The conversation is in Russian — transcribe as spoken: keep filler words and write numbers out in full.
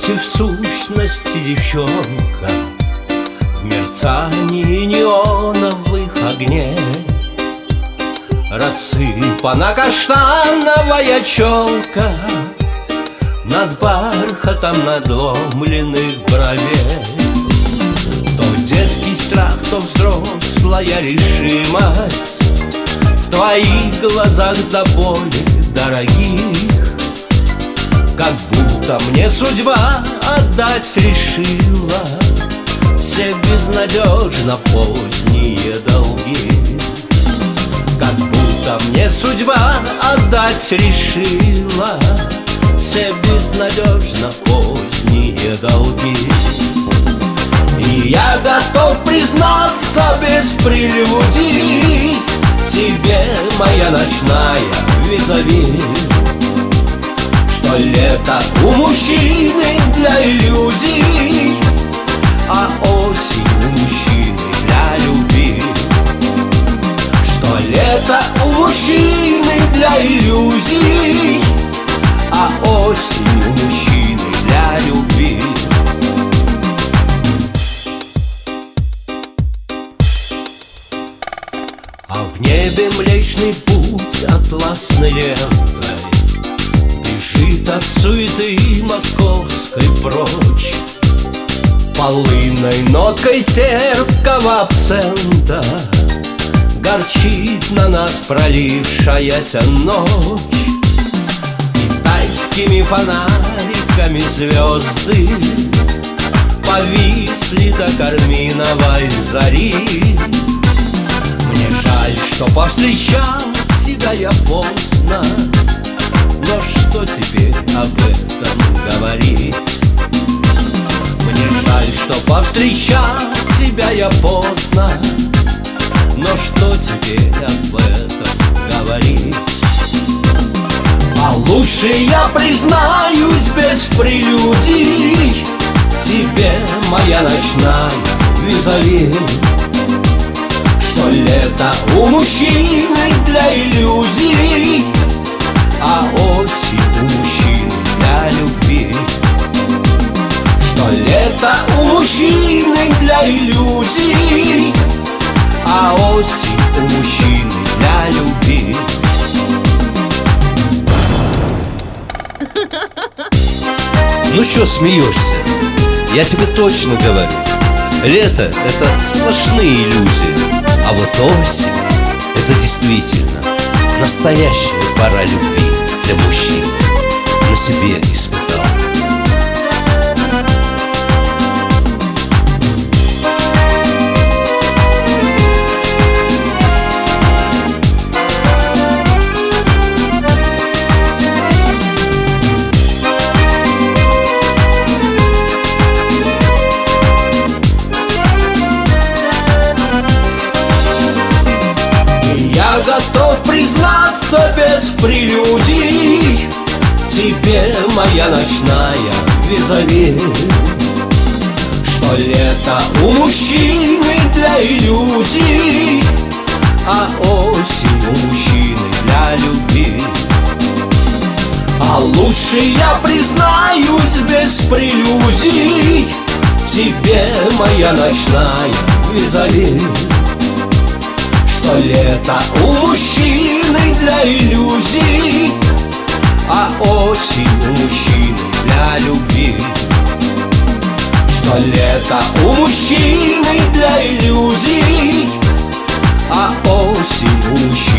ты в сущности девчонка в мерцании неоновых огней. Рассыпана каштановая челка над бархатом надломленных бровей. То детский страх, то взрослая решимость в твоих глазах до боли дорогих. Как будто мне судьба отдать решила все безнадежно поздние долги. Как будто мне судьба отдать решила все безнадежно поздние долги. И я готов признаться без прелюдий тебе, моя ночная визави, что лето у мужчины для иллюзий, а осень у мужчины для любви. Что лето у мужчины для иллюзий, а осень у мужчины для любви. А в небе Млечный Путь атласной лентой бежит от суеты московской прочь, полынной ноткой терпкого абсента горчит на нас пролившаяся ночь. Китайскими фонариками звезды повисли до карминовой зари. Мне жаль, что повстречал тебя я поздно, но что теперь об этом говорить? Мне жаль, что повстречал тебя я поздно, но что теперь об этом говорить? А лучше я признаюсь без прелюдий тебе, моя ночная визави, что лето у мужчины для иллюзий, а осень у мужчины для любви. Что лето у мужчины для иллюзий, а осень у мужчины для любви. Ну что смеешься? Я тебе точно говорю, лето — это сплошные иллюзии, а вот осень — это действительно настоящая пора любви для мужчин. На себе испытал. Готов признаться без прелюдий тебе, моя ночная визави, что лето у мужчины для иллюзий, а осень у мужчины для любви. А лучше я признаюсь без прелюдий тебе, моя ночная визави, что лето у мужчины для иллюзий, а осень у мужчины для любви. Что лето у мужчины для иллюзий, а осень у мужчины